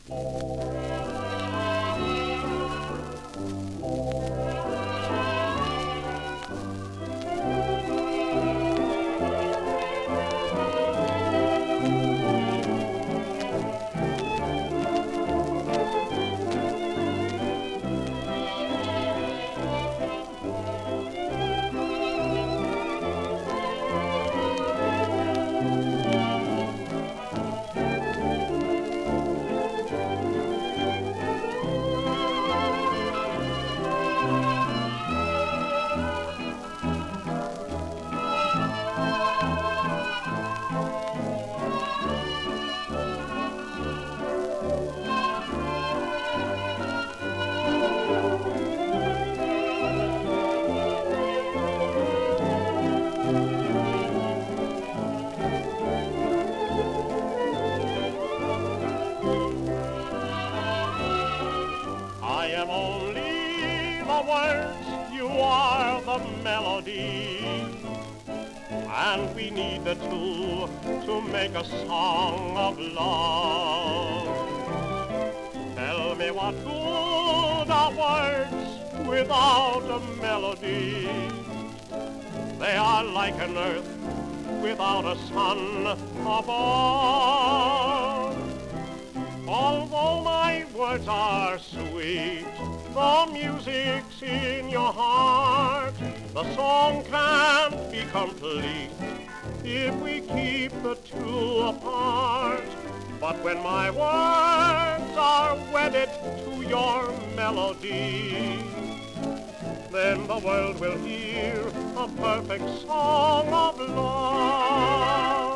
I am only the words, you are the melody, and we need the two to make a song of love. Tell me what good are words without a melody? They are like an earth without a sun above. Although my words are sweet, the music's in your heart. The song can't be complete if we keep the two apart. But when my words are wedded to your melody, then the world will hear a perfect song of love.